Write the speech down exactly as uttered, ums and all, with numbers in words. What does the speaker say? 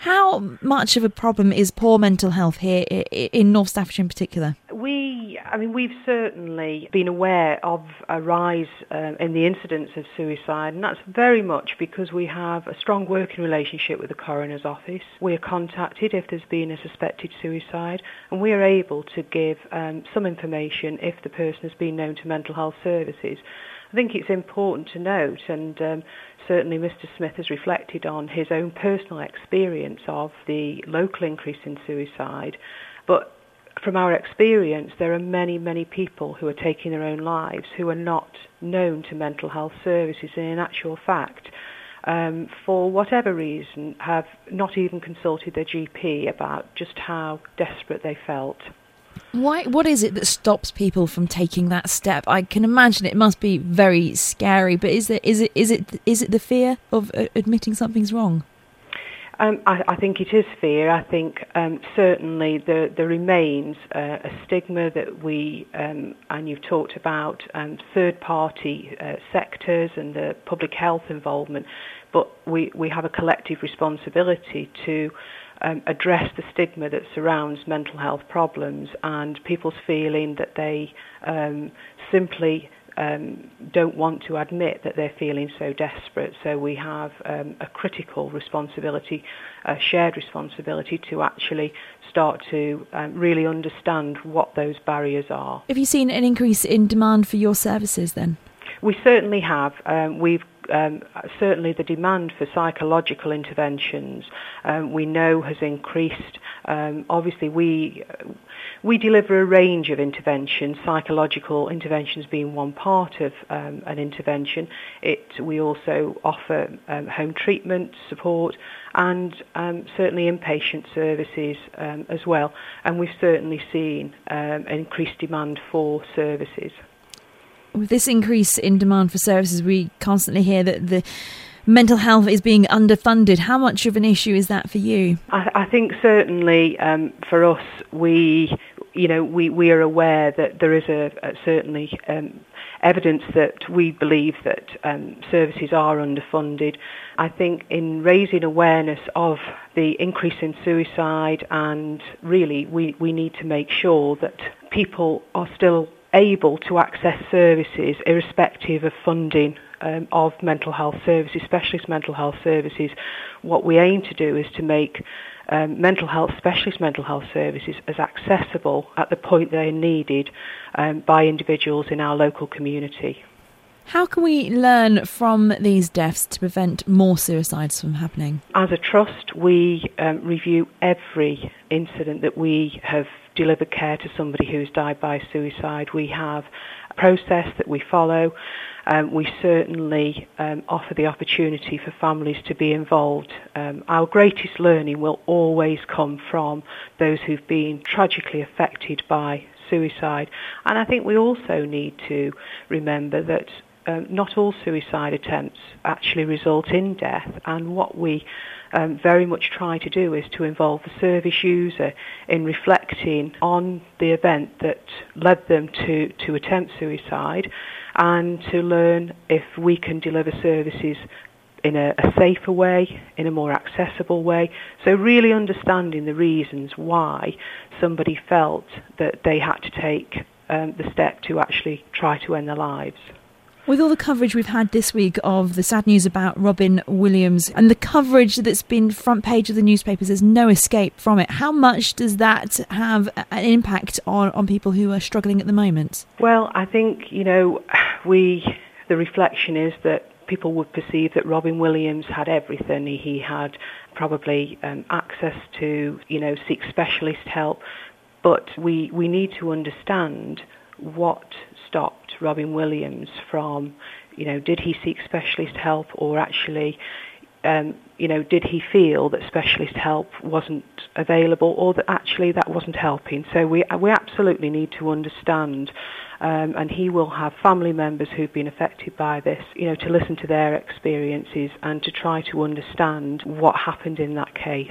How much of a problem is poor mental health here in North Staffordshire in particular? We, I mean, we've certainly been aware of a rise uh, in the incidence of suicide, and that's very much because we have a strong working relationship with the coroner's office. We are contacted if there's been a suspected suicide, and we are able to give um, some information if the person has been known to mental health services. I think it's important to note, and um, certainly Mister Smith has reflected on his own personal experience of the local increase in suicide, but from our experience, there are many, many people who are taking their own lives who are not known to mental health services, and in actual fact, um, for whatever reason, have not even consulted their G P about just how desperate they felt. Why? What is it that stops people from taking that step? I can imagine it must be very scary, but is it is it is it is it the fear of uh, admitting something's wrong? Um, I, I think it is fear. I think um, certainly there, there remains uh, a stigma that we, um, and you've talked about um, third-party uh, sectors and the public health involvement, but we, we have a collective responsibility to um, address the stigma that surrounds mental health problems and people's feeling that they um, simply Um, don't want to admit that they're feeling so desperate. So we have um, a critical responsibility, a shared responsibility to actually start to um, really understand what those barriers are. Have you seen an increase in demand for your services then? We certainly have. Um, we've um, certainly the demand for psychological interventions um, we know has increased. Um, obviously, we we deliver a range of interventions, psychological interventions being one part of um, an intervention. It we also offer um, home treatment support and um, certainly inpatient services um, as well. And we've certainly seen um, an increased demand for services. With this increase in demand for services, we constantly hear that the mental health is being underfunded. How much of an issue is that for you? I, I think certainly um, for us, we, you know, we, we are aware that there is a, a certainly um, evidence that we believe that um, services are underfunded. I think in raising awareness of the increase in suicide, and really we, we need to make sure that people are still able to access services irrespective of funding um, of mental health services, specialist mental health services. What we aim to do is to make um, mental health, specialist mental health services as accessible at the point they are needed um, by individuals in our local community. How can we learn from these deaths to prevent more suicides from happening? As a trust, we um, review every incident that we have delivered care to somebody who's died by suicide. We have a process that we follow. Um, we certainly um, offer the opportunity for families to be involved. Um, our greatest learning will always come from those who've been tragically affected by suicide. And I think we also need to remember that Um, not all suicide attempts actually result in death, and what we um, very much try to do is to involve the service user in reflecting on the event that led them to, to attempt suicide, and to learn if we can deliver services in a, a safer way, in a more accessible way. So really understanding the reasons why somebody felt that they had to take um, the step to actually try to end their lives. With all the coverage we've had this week of the sad news about Robin Williams and the coverage that's been front page of the newspapers, there's no escape from it. How much does that have an impact on, on people who are struggling at the moment? Well, I think, you know, we, the reflection is that people would perceive that Robin Williams had everything. He, he had probably um, access to, you know, seek specialist help. But we, we need to understand what stopped Robin Williams from, you know, did he seek specialist help, or actually, um, you know, did he feel that specialist help wasn't available, or that actually that wasn't helping? So we we absolutely need to understand, um, and he will have family members who've been affected by this, you know, to listen to their experiences and to try to understand what happened in that case.